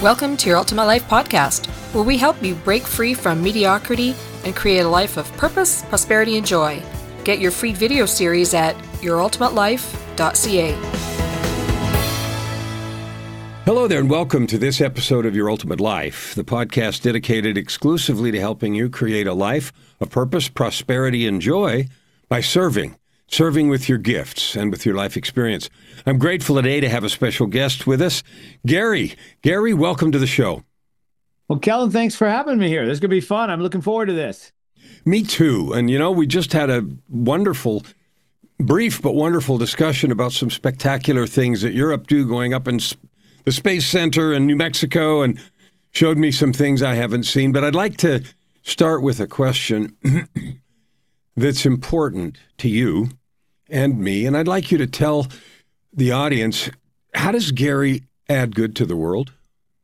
Welcome to Your Ultimate Life podcast, where we help you break free from mediocrity and create a life of purpose, prosperity, and joy. Get your free video series at yourultimatelife.ca. Hello there, and welcome to this episode of Your Ultimate Life, the podcast dedicated exclusively to helping you create a life of purpose, prosperity, and joy by serving with your gifts and with your life experience. I'm grateful today to have a special guest with us, Gary. Gary, welcome to the show. Well, Kellen, thanks for having me here. This is going to be fun. I'm looking forward to this. Me too. And, we just had a brief but wonderful discussion about some spectacular things that you're up to, going up in the Space Center in New Mexico, and showed me some things I haven't seen. But I'd like to start with a question that's important to you and me, and I'd like you to tell the audience, how does Gary add good to the world?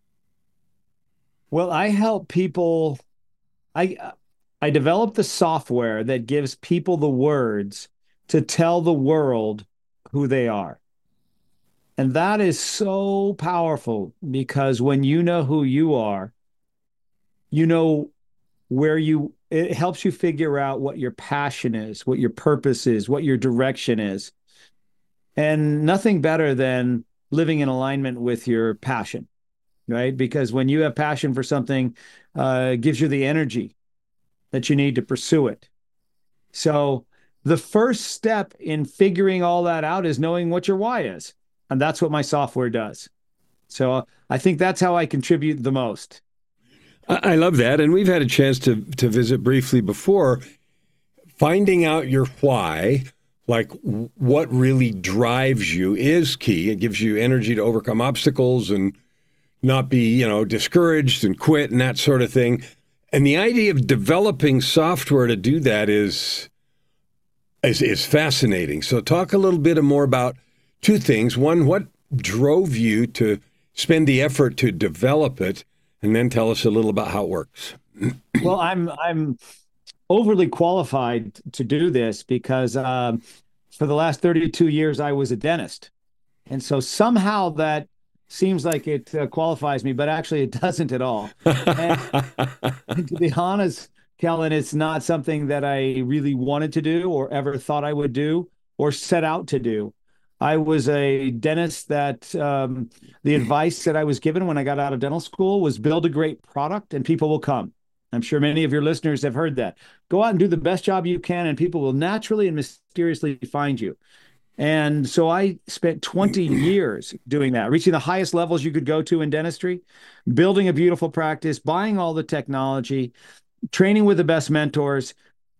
Well, I help people. I developed the software that gives people the words to tell the world who they are. And that is so powerful, because when you know who you are, you know it helps you figure out what your passion is, what your purpose is, what your direction is. And nothing better than living in alignment with your passion, right? Because when you have passion for something, it gives you the energy that you need to pursue it. So the first step in figuring all that out is knowing what your why is. And that's what my software does. So I think that's how I contribute the most. I love that. And we've had a chance to visit briefly before. Finding out your why, like what really drives you, is key. It gives you energy to overcome obstacles and not be, discouraged and quit and that sort of thing. And the idea of developing software to do that is fascinating. So talk a little bit more about two things. One, what drove you to spend the effort to develop it? And then tell us a little about how it works. Well, I'm overly qualified to do this because for the last 32 years, I was a dentist. And so somehow that seems like it qualifies me, but actually it doesn't at all. And to be honest, Kellen, it's not something that I really wanted to do or ever thought I would do or set out to do. I was a dentist that the advice that I was given when I got out of dental school was build a great product and people will come. I'm sure many of your listeners have heard that. Go out and do the best job you can and people will naturally and mysteriously find you. And so I spent 20 years doing that, reaching the highest levels you could go to in dentistry, building a beautiful practice, buying all the technology, training with the best mentors,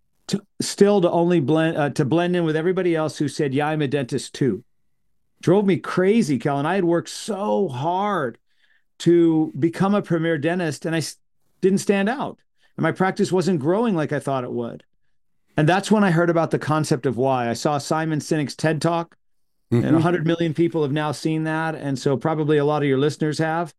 to only blend in with everybody else who said, yeah, I'm a dentist too. Drove me crazy, Kellen. I had worked so hard to become a premier dentist, and I didn't stand out. And my practice wasn't growing like I thought it would. And that's when I heard about the concept of why. I saw Simon Sinek's TED Talk, and 100 million people have now seen that. And so probably a lot of your listeners have.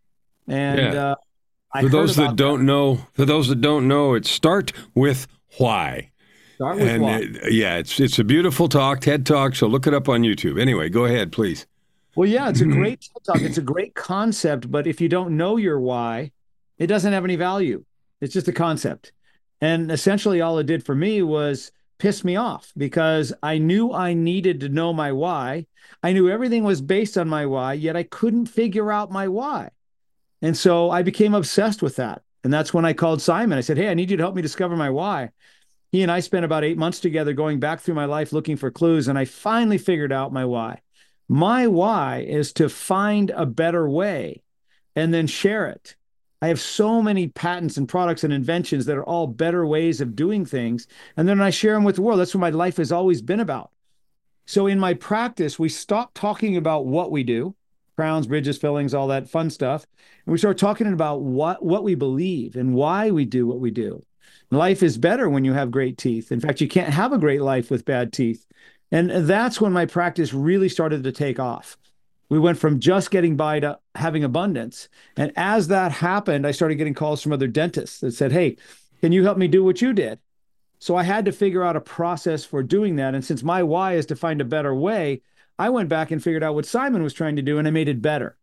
And for those that don't know, it's Start with Why. Start with why. It's a beautiful talk, TED Talk, so look it up on YouTube. Anyway, go ahead, please. Well, yeah, it's a great TED Talk. It's a great concept, but if you don't know your why, it doesn't have any value. It's just a concept. And essentially all it did for me was piss me off, because I knew I needed to know my why. I knew everything was based on my why, yet I couldn't figure out my why. And so I became obsessed with that. And that's when I called Simon. I said, hey, I need you to help me discover my why. He and I spent about 8 months together going back through my life looking for clues, and I finally figured out my why. My why is to find a better way and then share it. I have so many patents and products and inventions that are all better ways of doing things, and then I share them with the world. That's what my life has always been about. So in my practice, we stopped talking about what we do, crowns, bridges, fillings, all that fun stuff, and we start talking about what we believe and why we do what we do. Life is better when you have great teeth. In fact, you can't have a great life with bad teeth. And that's when my practice really started to take off. We went from just getting by to having abundance. And as that happened, I started getting calls from other dentists that said, hey, can you help me do what you did? So I had to figure out a process for doing that. And since my why is to find a better way, I went back and figured out what Simon was trying to do, and I made it better.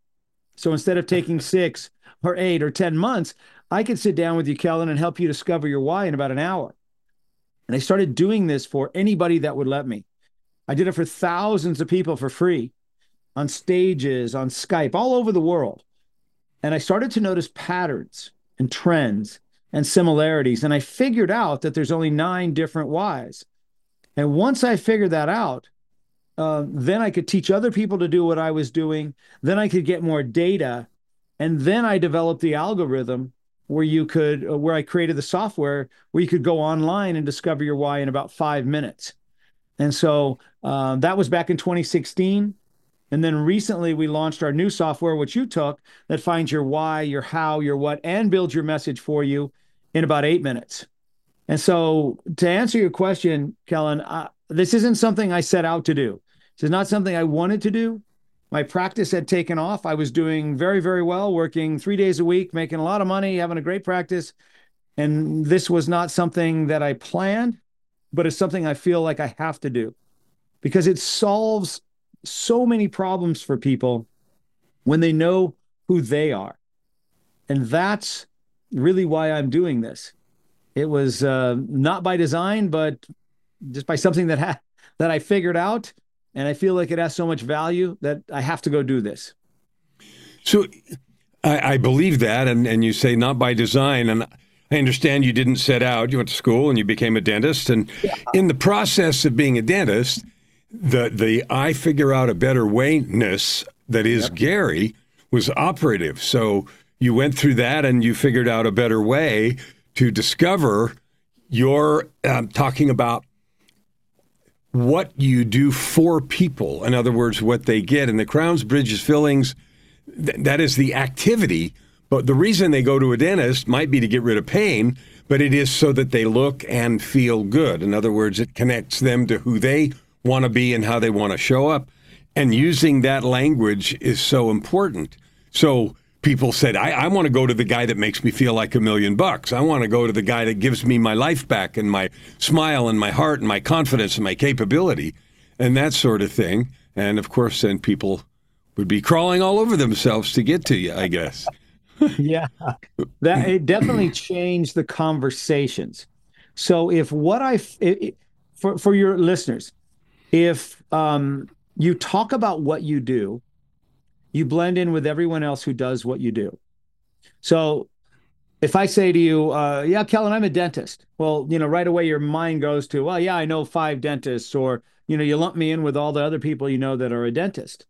So instead of taking 6 or 8 or 10 months, I could sit down with you, Kellen, and help you discover your why in about an hour. And I started doing this for anybody that would let me. I did it for thousands of people for free on stages, on Skype, all over the world. And I started to notice patterns and trends and similarities. And I figured out that there's only 9 different whys. And once I figured that out, then I could teach other people to do what I was doing. Then I could get more data. And then I developed the algorithm where I created the software where you could go online and discover your why in about 5 minutes. And so that was back in 2016. And then recently we launched our new software, which you took, that finds your why, your how, your what, and builds your message for you in about 8 minutes. And so to answer your question, Kellen, this isn't something I set out to do. This is not something I wanted to do. My practice had taken off. I was doing very, very well, working 3 days a week, making a lot of money, having a great practice. And this was not something that I planned, but it's something I feel like I have to do because it solves so many problems for people when they know who they are. And that's really why I'm doing this. It was not by design, but just by something that I figured out. And I feel like it has so much value that I have to go do this. So I believe that. And you say not by design. And I understand you didn't set out. You went to school and you became a dentist. And in the process of being a dentist, the I figure out a better way-ness that is Gary was operative. So you went through that and you figured out a better way to discover your talking about what you do for people. In other words, what they get. And the crowns, bridges, fillings, that is the activity. But the reason they go to a dentist might be to get rid of pain, but it is so that they look and feel good. In other words, it connects them to who they want to be and how they want to show up. And using that language is so important. So people said, I want to go to the guy that makes me feel like $1 million. I want to go to the guy that gives me my life back and my smile and my heart and my confidence and my capability and that sort of thing. And of course, then people would be crawling all over themselves to get to you, I guess. Yeah, that it definitely changed the conversations. So if for your listeners, if you talk about what you do, you blend in with everyone else who does what you do. So if I say to you, yeah, Kellen, I'm a dentist. Well, right away your mind goes to, well, yeah, I know 5 dentists, or, you lump me in with all the other people that are a dentist.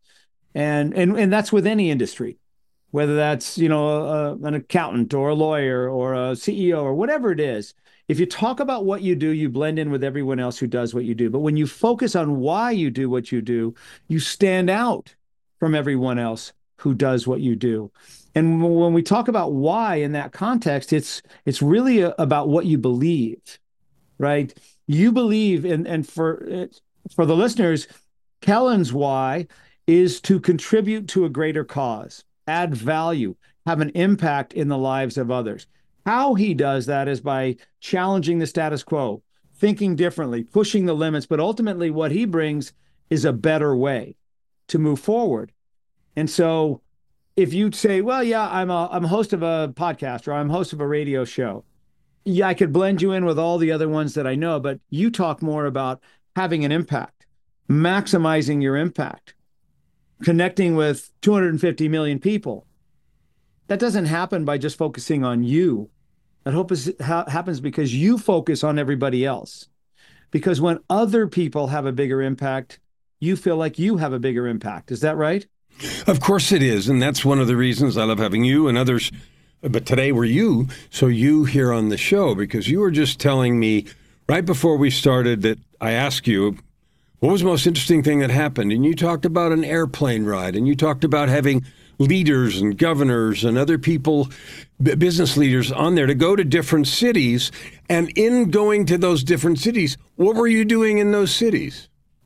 And that's with any industry, whether that's, an accountant or a lawyer or a CEO or whatever it is. If you talk about what you do, you blend in with everyone else who does what you do. But when you focus on why you do what you do, you stand out from everyone else who does what you do. And when we talk about why in that context, it's really about what you believe, right? You believe, and for the listeners, Kellen's why is to contribute to a greater cause, add value, have an impact in the lives of others. How he does that is by challenging the status quo, thinking differently, pushing the limits, but ultimately what he brings is a better way to move forward. And so if you say, well, yeah, I'm a host of a podcast or I'm host of a radio show. Yeah, I could blend you in with all the other ones that I know, but you talk more about having an impact, maximizing your impact, connecting with 250 million people. That doesn't happen by just focusing on you. That happens because you focus on everybody else. Because when other people have a bigger impact, you feel like you have a bigger impact. Is that right? Of course it is. And that's one of the reasons I love having you and others. But today we're you. So you here on the show, because you were just telling me right before we started that I asked you, what was the most interesting thing that happened? And you talked about an airplane ride, and you talked about having leaders and governors and other people, business leaders on there to go to different cities. And in going to those different cities, what were you doing in those cities?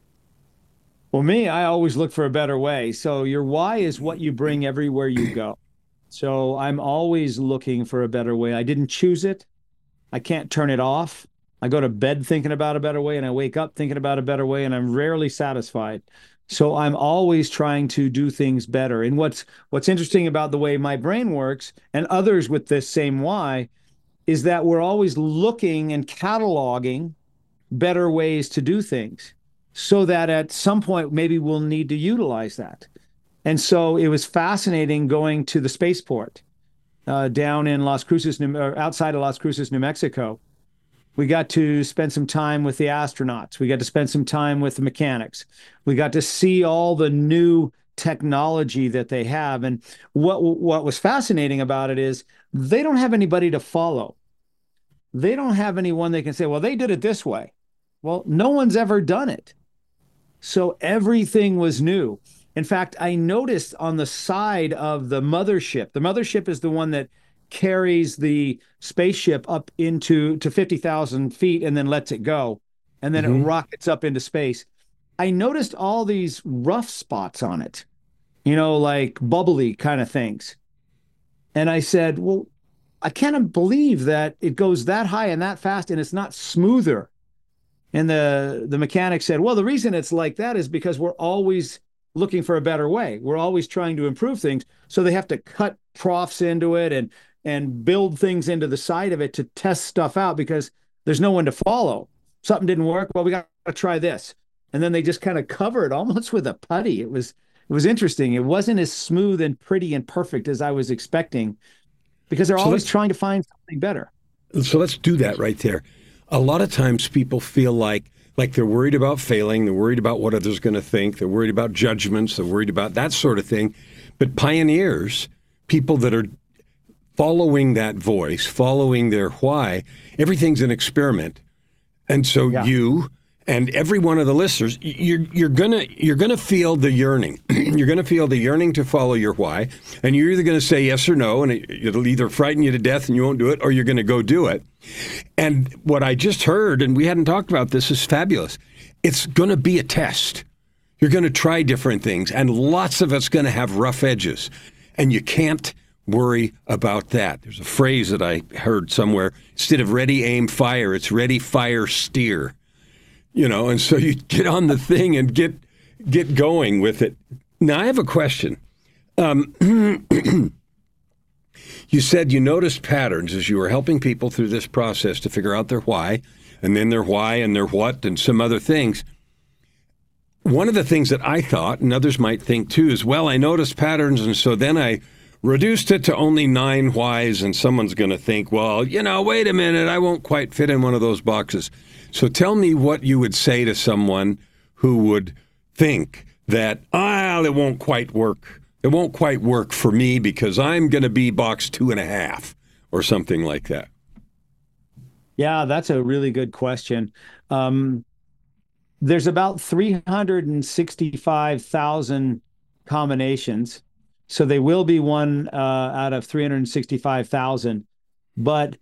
Well, I always look for a better way. So your why is what you bring everywhere you go. So I'm always looking for a better way. I didn't choose it. I can't turn it off. I go to bed thinking about a better way, and I wake up thinking about a better way, and I'm rarely satisfied. So I'm always trying to do things better. And what's interesting about the way my brain works, and others with this same why, is that we're always looking and cataloging better ways to do things so that at some point maybe we'll need to utilize that. And so it was fascinating going to the spaceport down in Las Cruces, or outside of Las Cruces, New Mexico. We got to spend some time with the astronauts. We got to spend some time with the mechanics. We got to see all the new technology that they have. And what was fascinating about it is they don't have anybody to follow. They don't have anyone they can say, well, they did it this way. Well, no one's ever done it. So everything was new. In fact, I noticed on the side of the mothership is the one that carries the spaceship up to 50,000 feet and then lets it go. And then it rockets up into space. I noticed all these rough spots on it, like bubbly kind of things. And I said, well, I can't believe that it goes that high and that fast and it's not smoother. And the mechanic said, well, the reason it's like that is because we're always looking for a better way. We're always trying to improve things. So they have to cut troughs into it and build things into the side of it to test stuff out because there's no one to follow. Something didn't work. Well, we got to try this. And then they just kind of cover it almost with a putty. It was interesting. It wasn't as smooth and pretty and perfect as I was expecting because they're always trying to find something better. So let's do that right there. A lot of times people feel like they're worried about failing, they're worried about what others are going to think, they're worried about judgments, they're worried about that sort of thing. But pioneers, people that are following that voice, following their why, everything's an experiment. And so you and every one of the listeners, you're gonna feel the yearning. You're gonna feel the yearning to follow your why, and you're either gonna say yes or no, and it'll either frighten you to death and you won't do it, or you're gonna go do it. And what I just heard, and we hadn't talked about this, is fabulous. It's gonna be a test. You're gonna try different things, and lots of it's gonna have rough edges, and you can't worry about that. There's a phrase that I heard somewhere: instead of ready, aim, fire, it's ready, fire, steer. And so you get on the thing and get going with it. Now, I have a question. You said you noticed patterns as you were helping people through this process to figure out their why, and then their why and their what and some other things. One of the things that I thought, and others might think too, is, well, I noticed patterns, and so then I reduced it to only 9 whys, and someone's going to think, well, wait a minute, I won't quite fit in one of those boxes. So tell me what you would say to someone who would think that, it won't quite work. It won't quite work for me because I'm going to be box 2.5 or something like that. Yeah, that's a really good question. There's about 365,000 combinations. So they will be one out of 365,000. But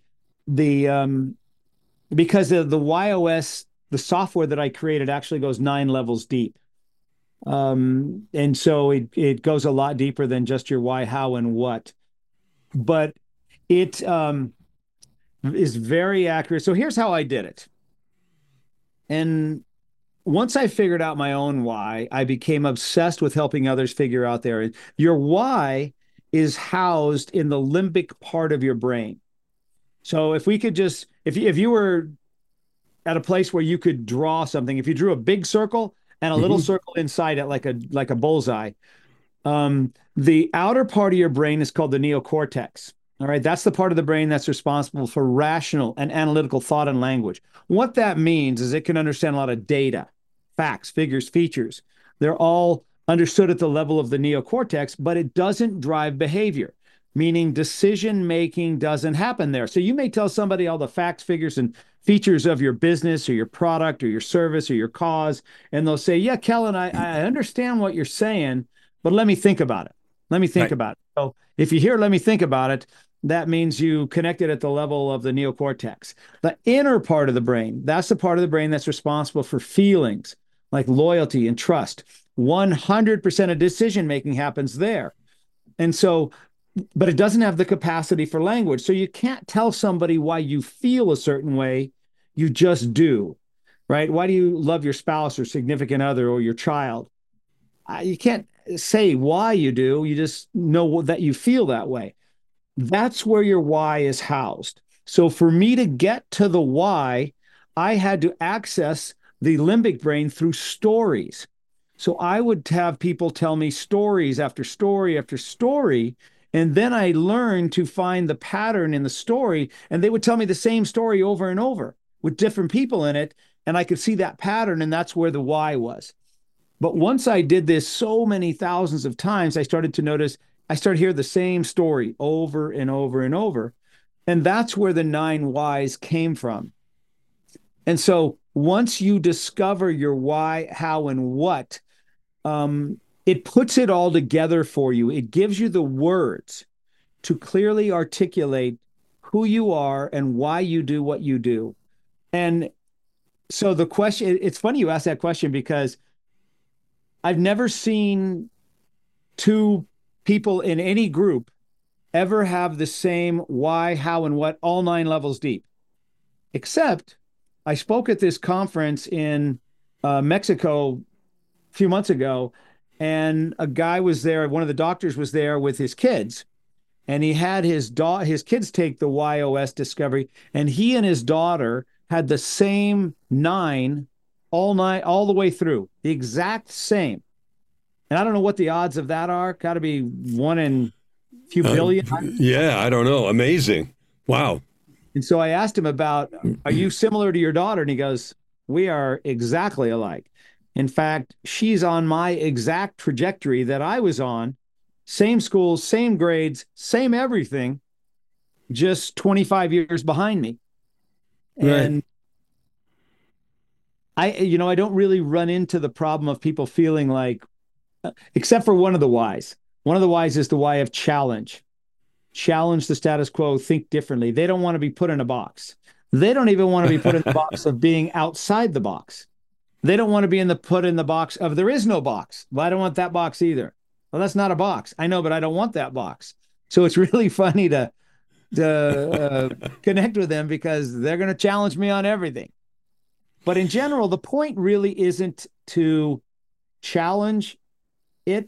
because of the YOS, the software that I created actually goes 9 levels deep. And so it goes a lot deeper than just your why, how, and what. But it is very accurate. So here's how I did it. And once I figured out my own why, I became obsessed with helping others figure out theirs. Your why is housed in the limbic part of your brain. So if we could just, if you were at a place where you could draw something, if you drew a big circle and a little circle inside it, like a bullseye, the outer part of your brain is called the neocortex. All right, that's the part of the brain that's responsible for rational and analytical thought and language. What that means is it can understand a lot of data, facts, figures, features. They're all understood at the level of the neocortex, but it doesn't drive behavior, meaning decision-making doesn't happen there. So you may tell somebody all the facts, figures, and features of your business or your product or your service or your cause, and they'll say, yeah, Kellen, I understand what you're saying, but let me think about it. Let me think about it. So if you hear, let me think about it, that means you connected at the level of the neocortex. The inner part of the brain, that's the part of the brain that's responsible for feelings like loyalty and trust. 100% of decision-making happens there. And so, but it doesn't have the capacity for language. So you can't tell somebody why you feel a certain way. You just do, right? Why do you love your spouse or significant other or your child? You can't say why you do. You just know that you feel that way. That's where your why is housed. So for me to get to the why, I had to access the limbic brain through stories. So I would have people tell me stories after story after story. And then I learned to find the pattern in the story. And they would tell me the same story over and over with different people in it. And I could see that pattern. And that's where the why was. But once I did this so many thousands of times, I started to notice, I started hearing the same story over and over and over. And that's where the 9 whys came from. And so once you discover your why, how, and what, it puts it all together for you. It gives you the words to clearly articulate who you are and why you do what you do. And so the question, it's funny you ask that question because I've never seen 2 people in any group ever have the same why, how, and what, all 9 levels deep. Except I spoke at this conference in Mexico a few months ago, and a guy was there, one of the doctors was there with his kids, and he had his kids take the YOS discovery, and he and his daughter had the same 9 all the way through, the exact same. And I don't know what the odds of that are. Got to be 1 in a few billion. Yeah, I don't know. Amazing. Wow. And so I asked him about, are you similar to your daughter? And he goes, we are exactly alike. In fact, she's on my exact trajectory that I was on. Same schools, same grades, same everything, just 25 years behind me. And right. I don't really run into the problem of people feeling like, except for one of the whys. One of the whys is the why of challenge. Challenge the status quo, think differently. They don't want to be put in a box. They don't even want to be put in the box of being outside the box. They don't want to be put in the box of there is no box. Well, I don't want that box either. Well, that's not a box. I know, but I don't want that box. So it's really funny to connect with them because they're going to challenge me on everything. But in general, the point really isn't to challenge it.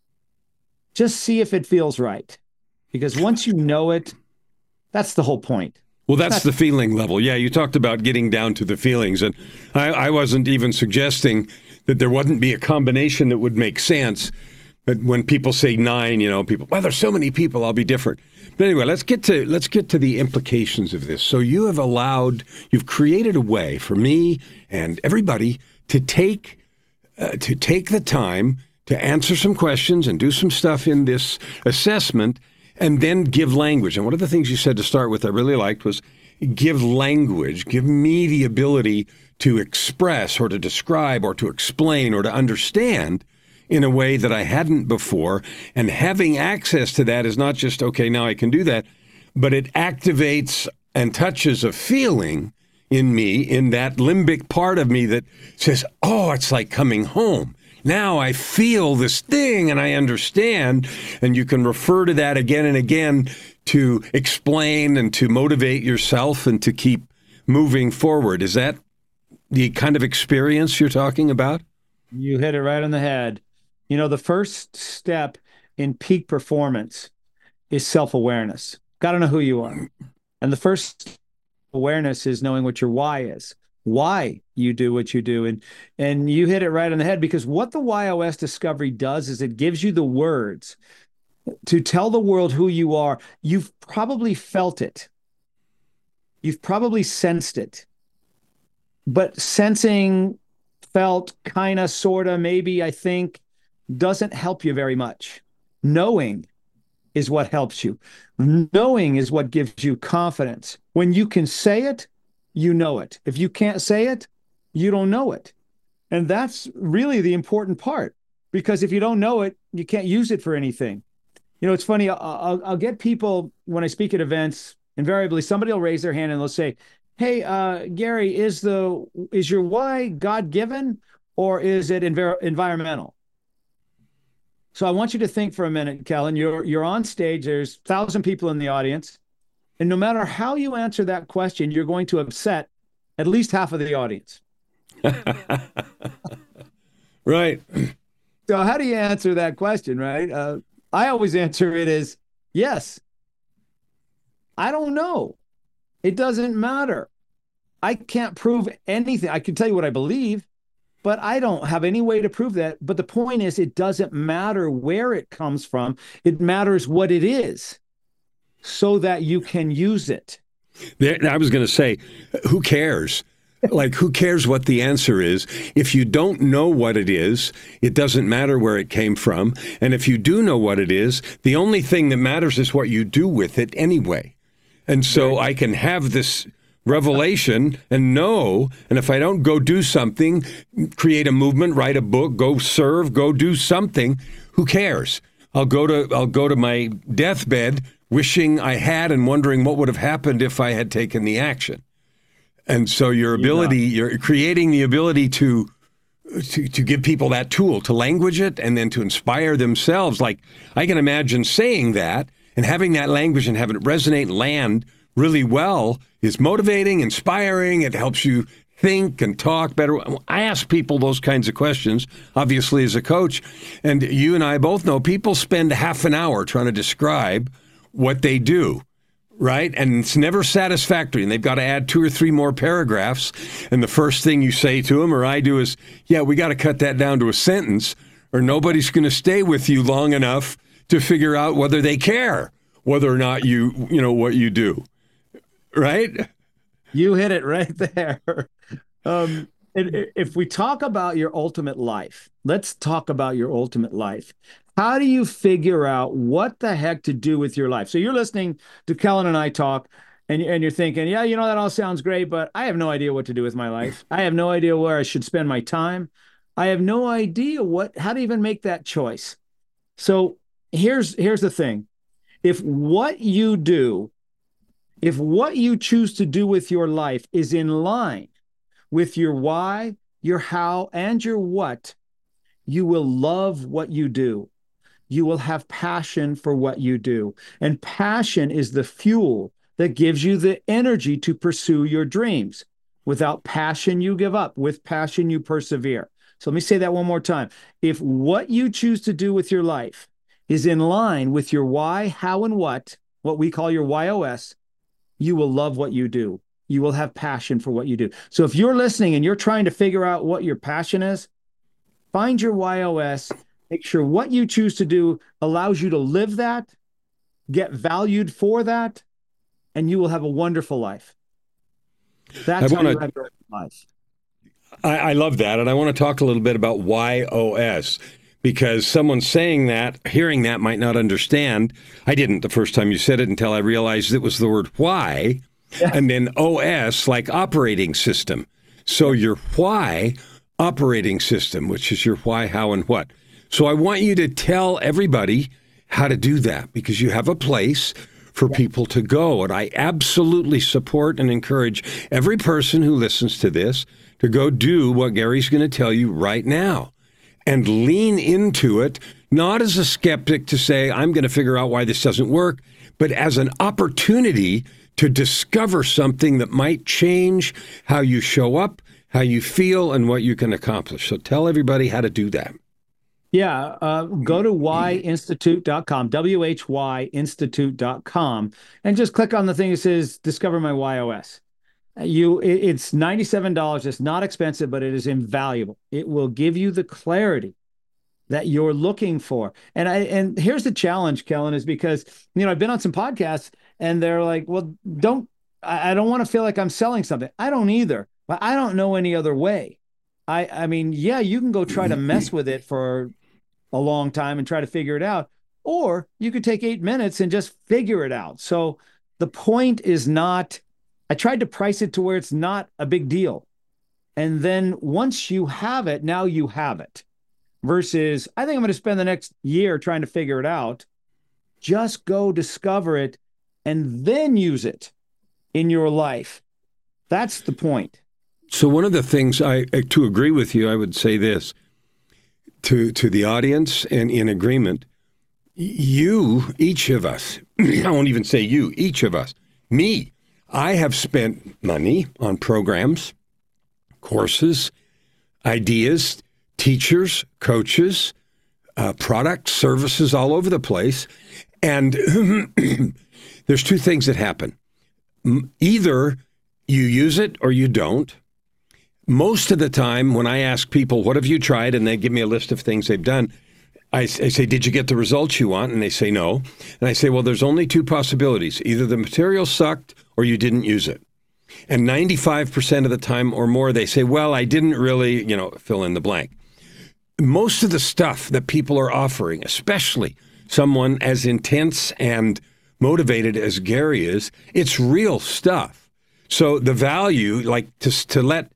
Just see if it feels right. Because once you know it, that's the whole point. Well, that's the feeling level. Yeah, you talked about getting down to the feelings. And I wasn't even suggesting that there wouldn't be a combination that would make sense. But when people say 9, people, well, there's so many people, I'll be different. But anyway, let's get to the implications of this. So you've created a way for me and everybody to take the time to answer some questions and do some stuff in this assessment and then give language. And one of the things you said to start with I really liked was give language, give me the ability to express or to describe or to explain or to understand in a way that I hadn't before. And having access to that is not just, okay, now I can do that, but it activates and touches a feeling in me, in that limbic part of me that says, oh, it's like coming home. Now I feel this thing and I understand, and you can refer to that again and again to explain and to motivate yourself and to keep moving forward. Is that the kind of experience you're talking about? You hit it right on the head. The first step in peak performance is self-awareness. Got to know who you are. And the first awareness is knowing what your why is. Why you do what you do. And you hit it right on the head, because what the YOS discovery does is it gives you the words to tell the world who you are. You've probably felt it. You've probably sensed it. But sensing, felt, kind of, sort of, maybe, I think, doesn't help you very much. Knowing is what helps you. Knowing is what gives you confidence. When you can say it, you know it. If you can't say it, you don't know it. And that's really the important part, because if you don't know it, you can't use it for anything. It's funny. I'll get people when I speak at events, invariably somebody will raise their hand and they'll say, hey, Gary, is your why God-given or is it environmental? So I want you to think for a minute, Kellen. You're on stage. There's 1,000 people in the audience. And no matter how you answer that question, you're going to upset at least half of the audience. Right. So how do you answer that question, right? I always answer it as yes. I don't know. It doesn't matter. I can't prove anything. I can tell you what I believe, but I don't have any way to prove that. But the point is, it doesn't matter where it comes from. It matters what it is so that you can use it. I was going to say, who cares? Like, who cares what the answer is? If you don't know what it is, it doesn't matter where it came from. And if you do know what it is, the only thing that matters is what you do with it anyway. And so I can have this revelation and know, and if I don't go do something, create a movement, write a book, go serve, go do something, who cares? I'll go to my deathbed wishing I had and wondering what would have happened if I had taken the action. And so you're creating the ability to give people that tool, to language it, and then to inspire themselves. Like, I can imagine saying that and having that language and having it resonate and land really well is motivating, inspiring. It helps you think and talk better. I ask people those kinds of questions, obviously, as a coach. And you and I both know people spend half an hour trying to describe what they do. Right? And it's never satisfactory. And they've got to add 2 or 3 more paragraphs. And the first thing you say to them, or I do, is, yeah, we got to cut that down to a sentence, or nobody's going to stay with you long enough to figure out whether they care, whether or not you know what you do. Right? You hit it right there. If we talk about your ultimate life, let's talk about your ultimate life. How do you figure out what the heck to do with your life? So you're listening to Kellen and I talk, and you're thinking, yeah, that all sounds great, but I have no idea what to do with my life. I have no idea where I should spend my time. I have no idea how to even make that choice. So here's the thing. If what you choose to do with your life is in line with your why, your how, and your what, you will love what you do. You will have passion for what you do. And passion is the fuel that gives you the energy to pursue your dreams. Without passion, you give up. With passion, you persevere. So let me say that one more time. If what you choose to do with your life is in line with your why, how, and what we call your YOS, you will love what you do. You will have passion for what you do. So if you're listening and you're trying to figure out what your passion is, find your YOS. Make sure what you choose to do allows you to live that, get valued for that, and you will have a wonderful life. That's how you have your life. I love that, and I want to talk a little bit about YOS, because someone saying that, hearing that, might not understand. I didn't the first time you said it until I realized it was the word why, and then OS, like operating system. So your why operating system, which is your why, how, and what. So I want you to tell everybody how to do that, because you have a place for people to go. And I absolutely support and encourage every person who listens to this to go do what Gary's going to tell you right now and lean into it, not as a skeptic to say, I'm going to figure out why this doesn't work, but as an opportunity to discover something that might change how you show up, how you feel, and what you can accomplish. So tell everybody how to do that. Yeah, go to whyinstitute.com, whyinstitute.com, and just click on the thing that says Discover My YOS. It's $97. It's not expensive, but it is invaluable. It will give you the clarity that you're looking for. And here's the challenge, Kellen, is because, I've been on some podcasts and they're like, well, I don't want to feel like I'm selling something. I don't either, but I don't know any other way. I mean, yeah, you can go try to mess with it for a long time and try to figure it out, or you could take 8 minutes and just figure it out. So the point is not, I tried to price it to where it's not a big deal. And then once you have it, now you have it. Versus, I think I'm going to spend the next year trying to figure it out. Just go discover it and then use it in your life. That's the point. So one of the things to agree with you, I would say this to the audience and in agreement, you, each of us, I won't even say you, each of us, me, I have spent money on programs, courses, ideas, teachers, coaches, products, services all over the place. And there's two things that happen. Either you use it or you don't. Most of the time when I ask people, what have you tried? And they give me a list of things they've done. I say, did you get the results you want? And they say no. And I say, well, there's only two possibilities. Either the material sucked or you didn't use it. And 95% of the time or more, they say, well, I didn't really, fill in the blank. Most of the stuff that people are offering, especially someone as intense and motivated as Gary is, it's real stuff. So the value, like to let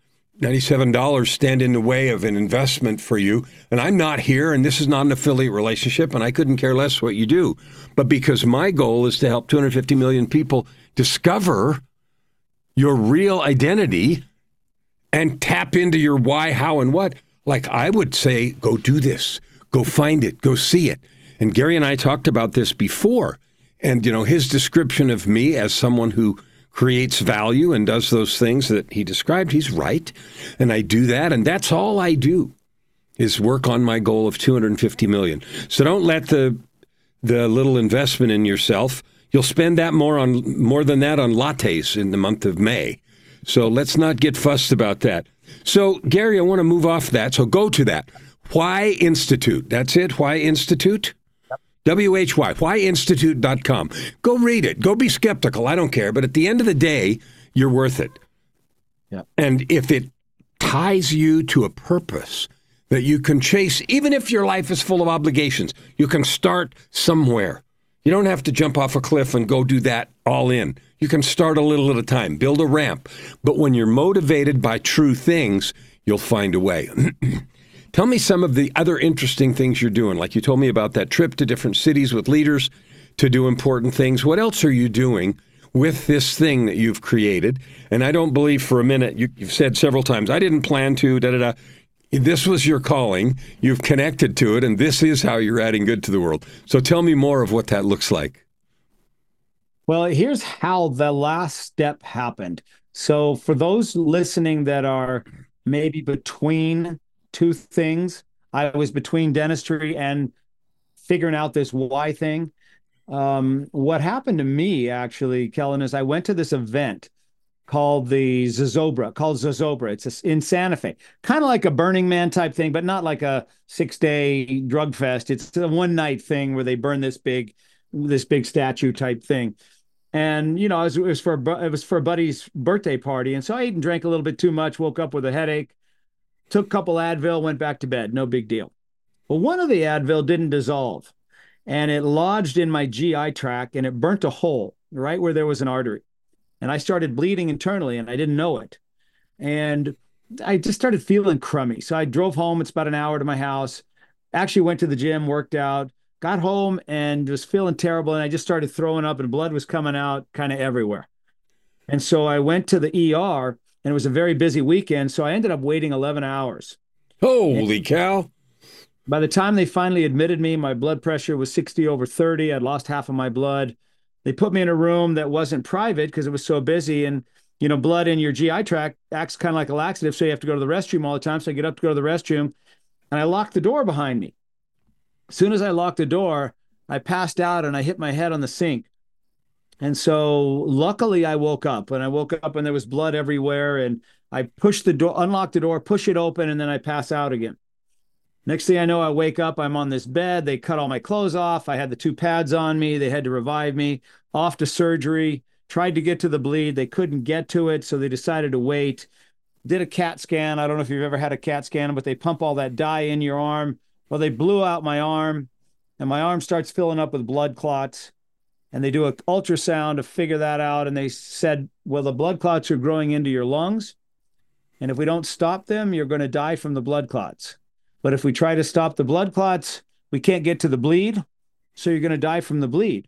$97 stand in the way of an investment for you. And I'm not here, and this is not an affiliate relationship, and I couldn't care less what you do. But because my goal is to help 250 million people discover your real identity and tap into your why, how, and what, like I would say, go do this, go find it, go see it. And Gary and I talked about this before. And, his description of me as someone who creates value and does those things that he described, he's right. And I do that. And that's all I do is work on my goal of 250 million. So don't let the little investment in yourself. You'll spend that more than that on lattes in the month of May. So let's not get fussed about that. So Gary, I want to move off that. So go to that. Why Institute. That's it. Why Institute? WHY, whyinstitute.com. Go read it. Go be skeptical. I don't care. But at the end of the day, you're worth it. Yeah. And if it ties you to a purpose that you can chase, even if your life is full of obligations, you can start somewhere. You don't have to jump off a cliff and go do that all in. You can start a little at a time, build a ramp. But when you're motivated by true things, you'll find a way. Tell me some of the other interesting things you're doing. Like you told me about that trip to different cities with leaders to do important things. What else are you doing with this thing that you've created? And I don't believe for a minute, you've said several times, I didn't plan to, da-da-da. This was your calling. You've connected to it, and this is how you're adding good to the world. So tell me more of what that looks like. Well, here's how the last step happened. So for those listening that are maybe between two things, I was between dentistry and figuring out this why thing. What happened to me, actually, Kellen, is I went to this event called Zozobra. It's in Santa Fe, kind of like a Burning Man type thing, but not like a 6-day drug fest. It's a one-night thing where they burn this big statue type thing. And, it was for a buddy's birthday party. And so I ate and drank a little bit too much, woke up with a headache, took a couple Advil, went back to bed. No big deal. Well, one of the Advil didn't dissolve, and it lodged in my GI tract, and it burnt a hole right where there was an artery. And I started bleeding internally, and I didn't know it. And I just started feeling crummy. So I drove home. It's about an hour to my house. Actually went to the gym, worked out, got home, and was feeling terrible. And I just started throwing up, and blood was coming out kind of everywhere. And so I went to the ER, and it was a very busy weekend. So I ended up waiting 11 hours. Holy cow. By the time they finally admitted me, my blood pressure was 60/30. I'd lost half of my blood. They put me in a room that wasn't private because it was so busy. And, blood in your GI tract acts kind of like a laxative. So you have to go to the restroom all the time. So I get up to go to the restroom, and I locked the door behind me. As soon as I locked the door, I passed out and I hit my head on the sink. And so luckily I woke up, and there was blood everywhere, and I pushed the door, unlocked the door, push it open, and then I pass out again. Next thing I know, I wake up, I'm on this bed. They cut all my clothes off. I had the 2 pads on me. They had to revive me, off to surgery, tried to get to the bleed. They couldn't get to it. So they decided to wait, did a CAT scan. I don't know if you've ever had a CAT scan, but they pump all that dye in your arm. Well, they blew out my arm, and my arm starts filling up with blood clots. And they do an ultrasound to figure that out. And they said, well, the blood clots are growing into your lungs. And if we don't stop them, you're going to die from the blood clots. But if we try to stop the blood clots, we can't get to the bleed. So you're going to die from the bleed.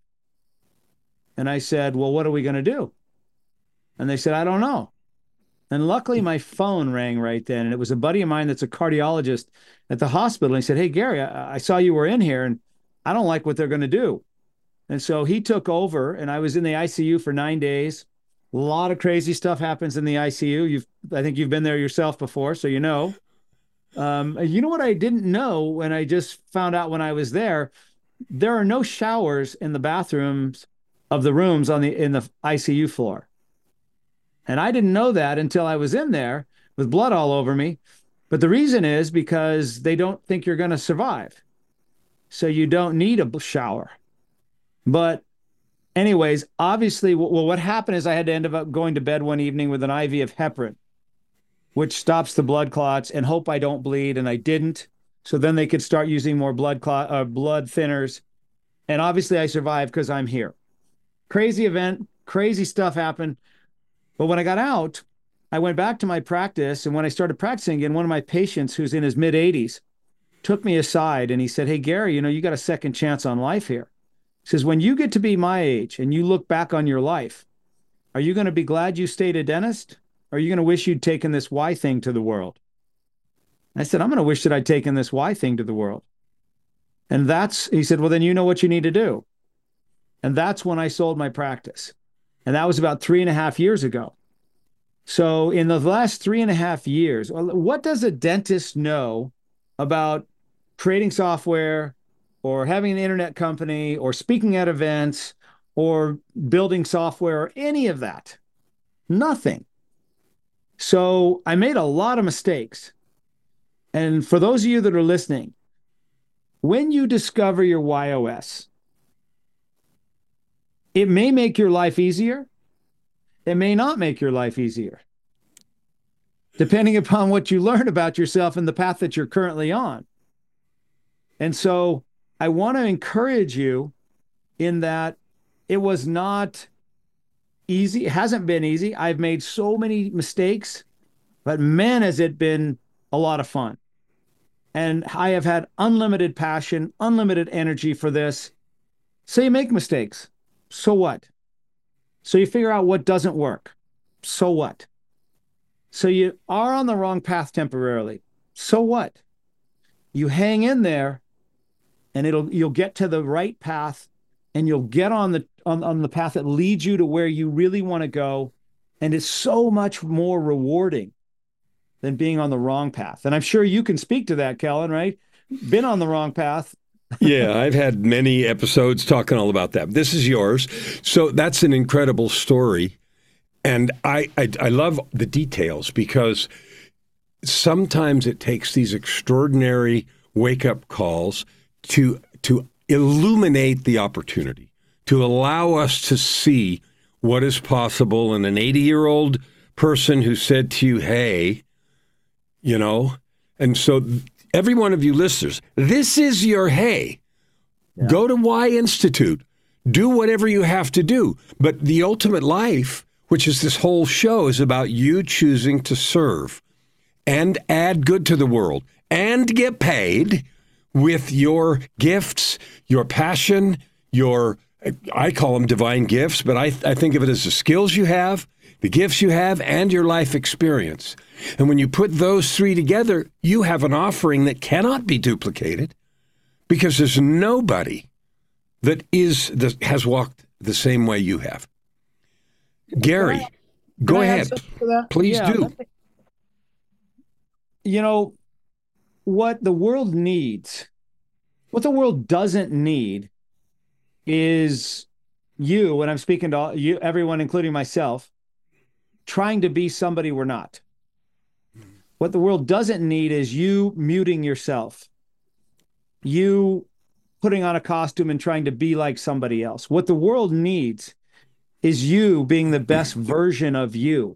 And I said, well, what are we going to do? And they said, I don't know. And luckily my phone rang right then. And it was a buddy of mine that's a cardiologist at the hospital. And he said, hey, Gary, I saw you were in here, and I don't like what they're going to do. And so he took over, and I was in the ICU for 9 days. A lot of crazy stuff happens in the ICU. I think you've been there yourself before, so you know. You know what I didn't know when I just found out when I was there? There are no showers in the bathrooms of the rooms in the ICU floor. And I didn't know that until I was in there with blood all over me. But the reason is because they don't think you're going to survive. So you don't need a shower. But anyways, obviously, well, what happened is I had to end up going to bed one evening with an IV of heparin, which stops the blood clots and hope I don't bleed. And I didn't. So then they could start using more blood thinners. And obviously I survived because I'm here. Crazy event, crazy stuff happened. But when I got out, I went back to my practice. And when I started practicing again, one of my patients who's in his mid 80s took me aside and he said, "Hey, Gary, you got a second chance on life here." He says, "When you get to be my age and you look back on your life, are you going to be glad you stayed a dentist? Or are you going to wish you'd taken this Y thing to the world?" I said, "I'm going to wish that I'd taken this Y thing to the world." And he said, "Well, then you know what you need to do." And that's when I sold my practice. And that was about 3.5 years ago. So in the last 3.5 years, what does a dentist know about creating software or having an internet company or speaking at events or building software or any of that? Nothing. So I made a lot of mistakes. And for those of you that are listening, when you discover your YOS, it may make your life easier. It may not make your life easier, depending upon what you learn about yourself and the path that you're currently on. And so I want to encourage you in that it was not easy. It hasn't been easy. I've made so many mistakes, but man, has it been a lot of fun. And I have had unlimited passion, unlimited energy for this. So you make mistakes. So what? So you figure out what doesn't work. So what? So you are on the wrong path temporarily. So what? You hang in there and you'll get to the right path and you'll get on the path that leads you to where you really want to go. And it's so much more rewarding than being on the wrong path. And I'm sure you can speak to that, Kellen, right? Been on the wrong path. Yeah, I've had many episodes talking all about that. This is yours. So that's an incredible story. And I love the details because sometimes it takes these extraordinary wake-up calls to illuminate the opportunity, to allow us to see what is possible. And an 80-year-old person who said to you, "Hey," and so every one of you listeners, this is your hey. Yeah. Go to Y Institute. Do whatever you have to do. But the ultimate life, which is this whole show, is about you choosing to serve and add good to the world and get paid with your gifts, your passion, I call them divine gifts, but I think of it as the skills you have, the gifts you have, and your life experience. And when you put those three together, you have an offering that cannot be duplicated because there's nobody that has walked the same way you have. Gary, go ahead. Please do. What the world needs, what the world doesn't need is you, and I'm speaking to you, everyone, including myself, trying to be somebody we're not. What the world doesn't need is you muting yourself, you putting on a costume and trying to be like somebody else. What the world needs is you being the best version of you.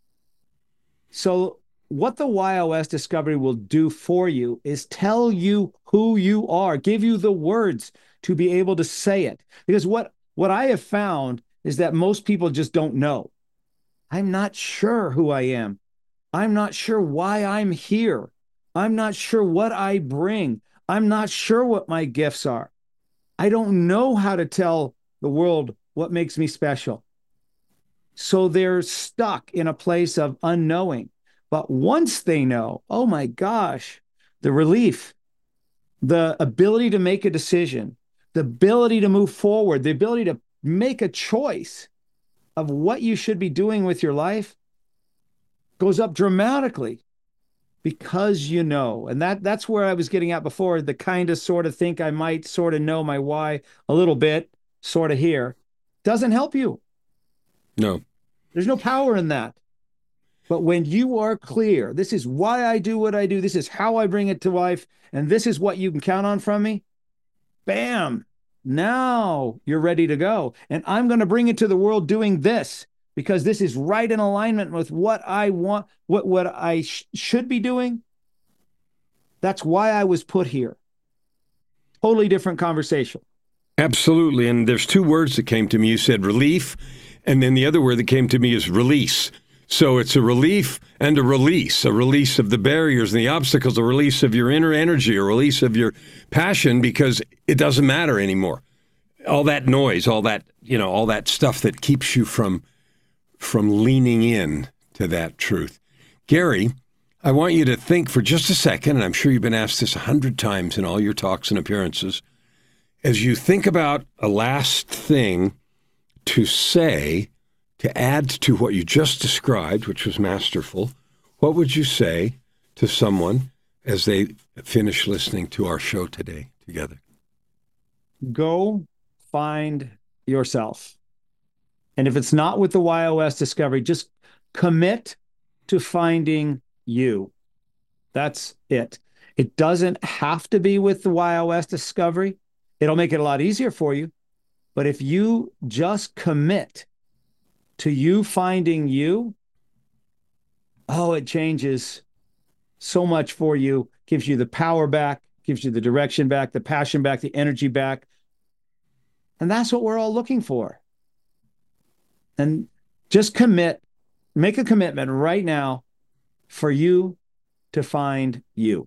So what the YOS Discovery will do for you is tell you who you are, give you the words to be able to say it. Because what I have found is that most people just don't know. I'm not sure who I am. I'm not sure why I'm here. I'm not sure what I bring. I'm not sure what my gifts are. I don't know how to tell the world what makes me special. So they're stuck in a place of unknowing. But once they know, oh my gosh, the relief, the ability to make a decision, the ability to move forward, the ability to make a choice of what you should be doing with your life goes up dramatically. because you know. And that's where I was getting at before, the kind of sort of think I might sort of know my why a little bit, sort of here, doesn't help you. No. There's no power in that. But when you are clear, this is why I do what I do, this is how I bring it to life, and this is what you can count on from me, bam, now you're ready to go. And I'm going to bring it to the world doing this, because this is right in alignment with what I want, what I should be doing. That's why I was put here. Totally different conversation. Absolutely. And there's two words that came to me. You said relief, and then the other word that came to me is release. So it's a relief and a release of the barriers and the obstacles, a release of your inner energy, a release of your passion, because it doesn't matter anymore. All that noise, all that stuff that keeps you from leaning in to that truth. Gary, I want you to think for just a second, and I'm sure you've been asked this 100 times in all your talks and appearances, as you think about a last thing to say, to add to what you just described, which was masterful, what would you say to someone as they finish listening to our show today together? Go find yourself. And if it's not with the YOS discovery, just commit to finding you. That's it. It doesn't have to be with the YOS discovery. It'll make it a lot easier for you. But if you just commit to you finding you, it changes so much for you, gives you the power back, gives you the direction back, the passion back, the energy back. And that's what we're all looking for. And just commit, make a commitment right now for you to find you.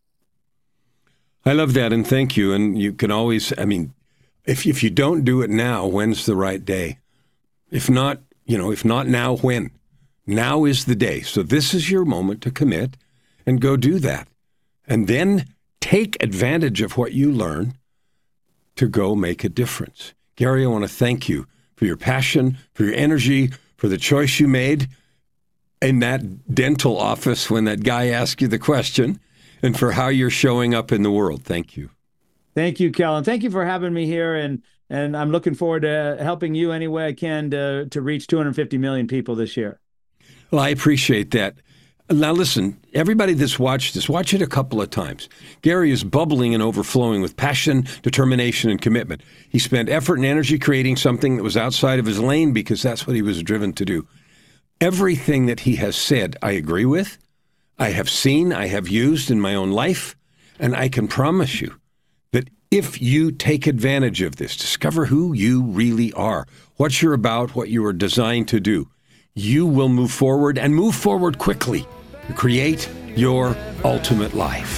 I love that, and thank you. And you can always, if you don't do it now, when's the right day? If not now, when? Now is the day. So this is your moment to commit and go do that. And then take advantage of what you learn to go make a difference. Gary, I want to thank you for your passion, for your energy, for the choice you made in that dental office when that guy asked you the question, and for how you're showing up in the world. Thank you. Thank you, Kellen. Thank you for having me here. And I'm looking forward to helping you any way I can to reach 250 million people this year. Well, I appreciate that. Now, listen, everybody that's watched this, watch it a couple of times. Gary is bubbling and overflowing with passion, determination, and commitment. He spent effort and energy creating something that was outside of his lane because that's what he was driven to do. Everything that he has said, I agree with, I have seen, I have used in my own life, and I can promise you that if you take advantage of this, discover who you really are, what you're about, what you are designed to do, you will move forward and move forward quickly to create your ultimate life.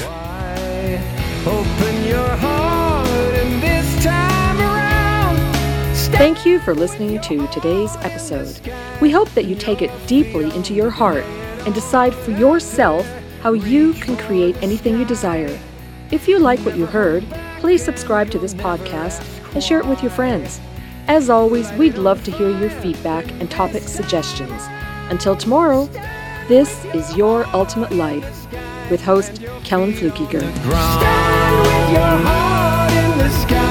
Open your heart and this time around. Thank you for listening to today's episode. We hope that you take it deeply into your heart and decide for yourself how you can create anything you desire. If you like what you heard, please subscribe to this podcast and share it with your friends. As always, we'd love to hear your feedback and topic suggestions. Until tomorrow, this is Your Ultimate Life with host Kellen Flukiger. Stand with your heart in the sky.